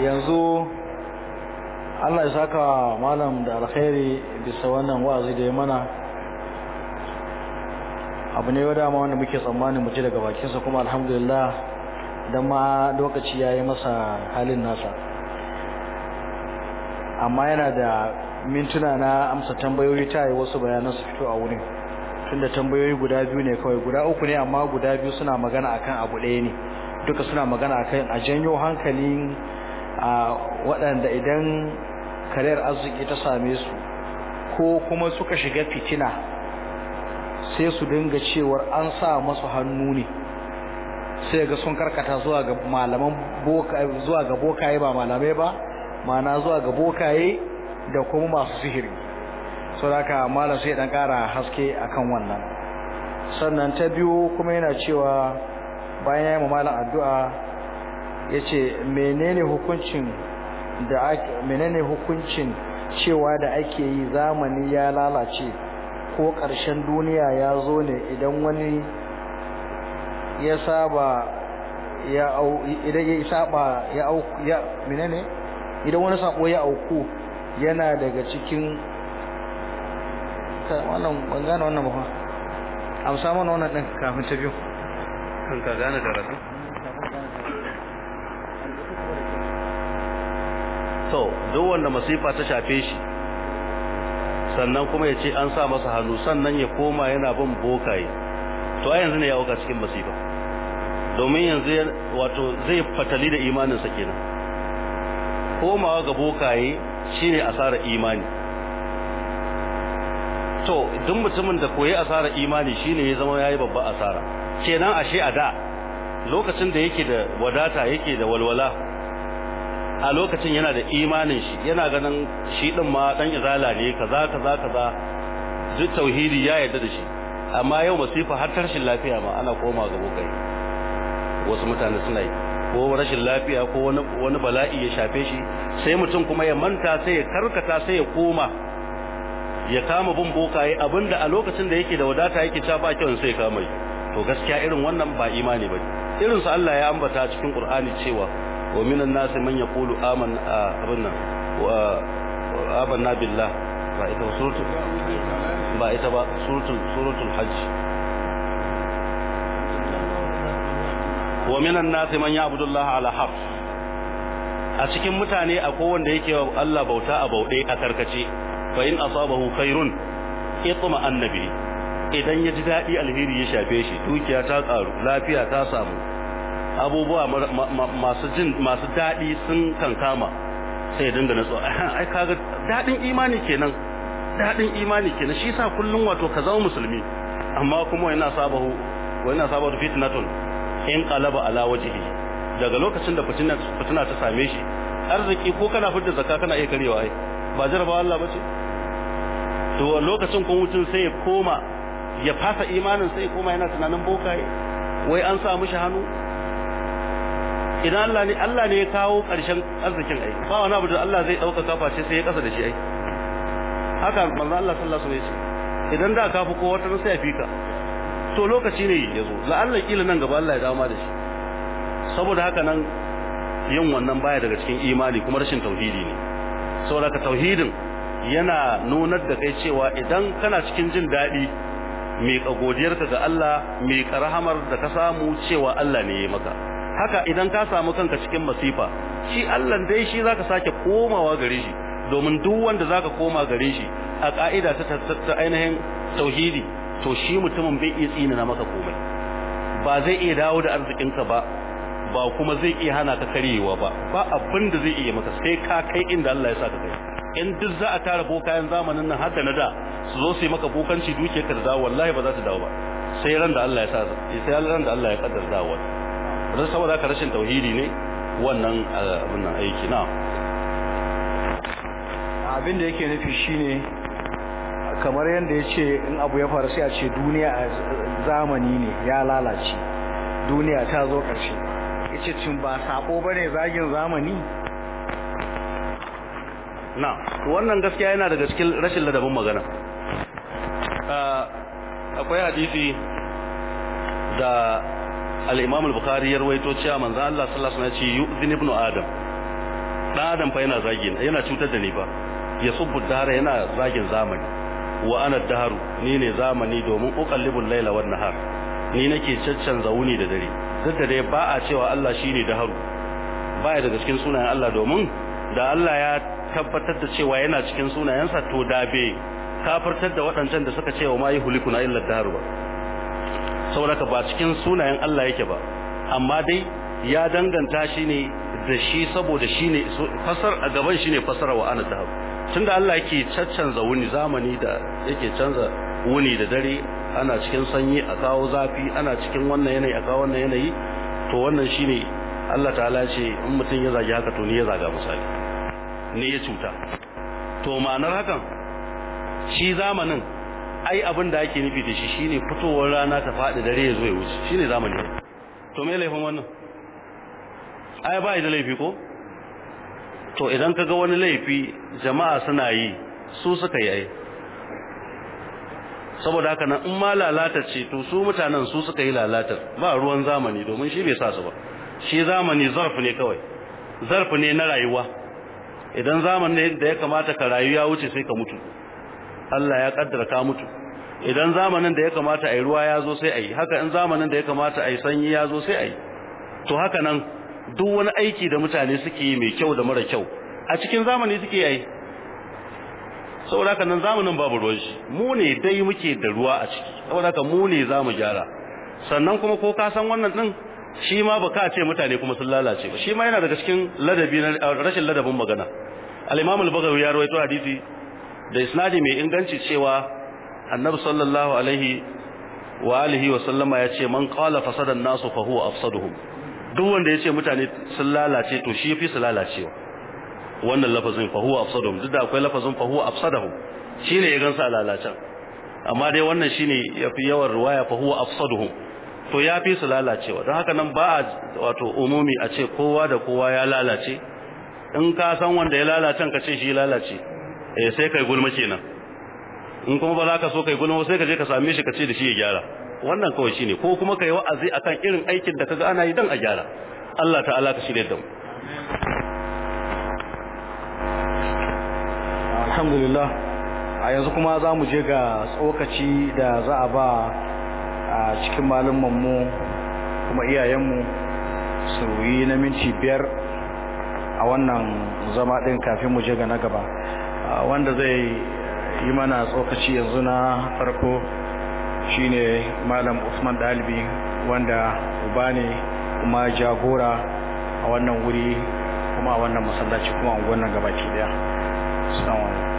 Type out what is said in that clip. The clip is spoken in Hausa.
yanzu Allah ya saka malam da alkhairi bisa wannan wa'azi da ya mana. Abu ne wanda ma wanda muke tsammani mu ji daga bakinsa, kuma alhamdulillah dan ma lokaci yayi masa halin nasa. Amma yana da mintuna na amsa tambayoyi, ta yi wasu bayanan su fito a wurin, tunda tambayoyi guda biyu ne kawai, guda uku ne amma guda biyu suna magana akan abu ɗaya ne, duka suna magana akan a janyo hankalin a waɗanda idan kariyar arziki ta same su ko kuma suka shiga fitina sai su dinga cewar an sa masu hannu ne, sai ga sun karkata zuwa ga malaman zuwa ga bokaye ba malamai ba, ma'ana zuwa ga bokaye da kuma masu sihiri. Saboda malam sai dan kara haske akan wannan. Sannan ta biyu kuma yana cewa bayan yayin malam addu'a yace menene hukuncin cewa da ake yi zamani ya lalace ko ƙarshen duniya ya zo ne idan wani ya saba idan wani sabo ya auku yana daga cikin wannan bangana wannan ba amsa mana wannan din kafin ta biyu kan ka gane karatu. To duk wanda masifa ta shafe shi sannan kuma ya ce an sa masa hannu sannan ya koma yana bin bokaye, to a yanzu ne ya auka cikin masifa, domin yanzu wato zai fatali da imaninsa kenan. Komawa ga bokaye shine asarar imani. To duk mutumin da koyi asarar imani shine ya zama yayi babban asara kenan. Ashe a da lokacin da yake da wadata yake da walwala, a lokacin yana da imanin shi, yana ganin shi din ma dan izala ne, kaza duk tauhidi ya yarda da shi. Amma yau masifa har tarshin lafiya ma ana koma ga bokai. Wasu mutane suna yi, ko rashin lafiya ko wani bala'i ya shafe shi, sai mutum kuma ya manta, sai ya karkata, sai ya koma ya kama bin bokaye, abinda a lokacin da yake da wadata yake cewa ba kyau, sai ya kama yi. To gaskiya irin wannan ba imani bane. Irin su Allah ya ambata cikin Qur'ani cewa wa minan nasi man yaqulu amanna billah, ba ita ba suratul hajj. Wa minan nasi man ya'budu Allah ala haf. A cikin mutane akwai wanda yake wa Allah bauta a bauɗe, a karkace. Fa in asabahu khairun itma annabi, idan ya ji daɗi alheri ya shafe shi, dukiya ta karu, lafiya ta samu, abubuwa masu daɗi sun kankama, sai dinga natsuwa. Ai kaga daɗin imani kenan, shi yasa kullun wato ka zama musulmi. Amma kuma yana sabahu fitnatun in qalaba ala wajhi, daga lokacin da fitina ta same shi, arziki ko kana fitar zakka kana iya karewa. Ai ba jarabawa Allah bace? To lokacin kun mutum sai ya koma ya fasa imanin, sai ya koma yana tunanin bokaye, wai an sa mishi hannu. Idan Allah ne ya kawo ƙarshen arzikin, ai ba wani abu da Allah zai dauka kafa ce sai ya kasa da shi. Ai haka manzo Allah sallallahu alaihi wasallam ya ce, idan da ka fi ko wata sai ya fika. To lokaci ne yazo, la Allah kila nan gaba Allah ya dawo ma da shi. Saboda haka nan yin wannan baya daga cikin imani, kuma rashin tauhidi ne. Saboda ka tauhidin yana nunar da kai cewa idan kana cikin jin daɗi, mai godiyarka ga Allah, mai rahamar da ka samu cewa Allah ne ya maka. Haka idan ka samu kanka cikin masifa, shi Allah dai shi zaka sake komawa gare shi, domin duk wanda zaka koma gare shi a ka'ida ta ainihin tauhidi, to shi mutumin bai iya tsina maka komai, ba zai iya dawo da arzikinka ba kuma zai iya hana ka karyewa ba abin da zai iya maka, sai ka kai inda Allah ya saka kai. In duk za a tara bokayen zamanin nan haka na da su zo su yi maka bokanci, dukiyarka da dawo, wallahi ba za ta dawo ba, sai ran da Allah ya sa, sai ran da Allah ya kaddara dawo. Dan saboda haka rashin tauhidi ne wannan abin nan aiki. Na abin da yake nufi shine kamar yanda yace in abu ya faru sai a ce duniya a zamani ne ya lalace, duniya ta zo ƙarshe. Yace tun ba sako bane zagin zamani. Na wannan gaskiya yana daga cikin rashin ladabin magana. Akwai hadisi da al-Imam al-Bukhari ya rawaito cewa manzo Allah sallallahu alaihi wasallam ya ce yu'zin ibnu adam dan adam fa yana zagi yana cutar da ni fa ya subbu dahara yana zagin zamani wa ana daharu ni ne zamani domin uqallibul laila wan nahar ni nake caccanza wuni da dare duk da dai ba a cewa Allah shine daharu baya daga cikin sunayen Allah domin da Allah ya tabbatar da cewa yana cikin sunayensa to da bai kafirtar da waɗancan da suka ce wa ma yuhlikuna illa daharu ba saboda ba cikin sunayen Allah yake ba amma dai ya danganta shi ne da shi saboda shi ne fasar a gaban shi ne fasara wa ana daharu tunda Allah yake caccanza wuni zamani da yake canza wuni da dare ana cikin sanyi a kawo zafi ana cikin wannan yanayi a kawo wannan yanayi to wannan shine Allah ta'ala ya ce in mutum ya zagi haka to ni ya zaga misali ni ya cuta to ma'anar hakan shi zamanin ai abin da ake nufi da shi shine fitowar rana ta faɗi dare ya zo ya wuce shine zamani to me laifin wannan ai ba da laifi ko to idan kaga wani laifi jama'a suna yi su suka yi ai saboda haka nan in ma lalata ce to su mutanen su suka yi lalatar ba ruwan zamani domin shi bai sa su ba shi zamani zarf ne kawai zarf ne na rayuwa idan zamanin da ya kamata ka rayu ya wuce sai ka mutu Allah ya kaddara ka mutu idan zamanin da ya kamata ai ruwa ya zo sai ai haka in zamanin da ya kamata ai sanyi ya zo sai ai to haka nan duk wani aiki da mutane suke yi mai kyau da mara kyau a cikin zamani suke yi saboda haka nan zamanin babu ruwan shi mu ne dai muke da ruwa a ciki saboda haka mu ne zamu gyara sannan kuma ko ka san wannan din shi ma baka ce mutane kuma sun lalace ba shi ma yana daga cikin ladabi na rashin ladabin magana al-Imam al-Baghawi ya rawaito hadisi da isnadi mai inganci cewa Annabi sallallahu alaihi wa alihi wa sallama ya ce man qala fasada an-nasu fa huwa afsaduhum duk wanda ya ce mutane sun lalace to shi yafi su lalacewa wannan lafazin fa huwa afsaduhum duk da akwai lafazin fa huwa afsaduhum shine ya gansa lalacen amma dai wannan shine yafi yawan riwaya fa huwa afsaduhum to yafi su lalacewa don haka nan ba wato umumi a ce kowa da kowa ya lalace in ka san wanda ya lalacen ka ce shi lalace sai kai gulma kenan in kuma ba za ka so kai gulma sai ka je ka same shi ka ce da shi ya gyara wannan kawai shine ko kuma kai wa'azi akan irin aikin da kaga ana yi dan a gyara Allah ta'ala ka shirye da mu alhamdulillah a yanzu kuma za mu je ga tsokaci da za a ba a cikin malumman mu kuma iyayenmu su yi na minti 5 a wannan zama din kafin mu je ga na gaba wanda zai yi mana tsokaci yanzu na farko shine malam Usman Dalibi wanda uba ne kuma jagora a wannan wuri kuma a wannan masallaci kuma a wannan gabaki daya assalamu alaikum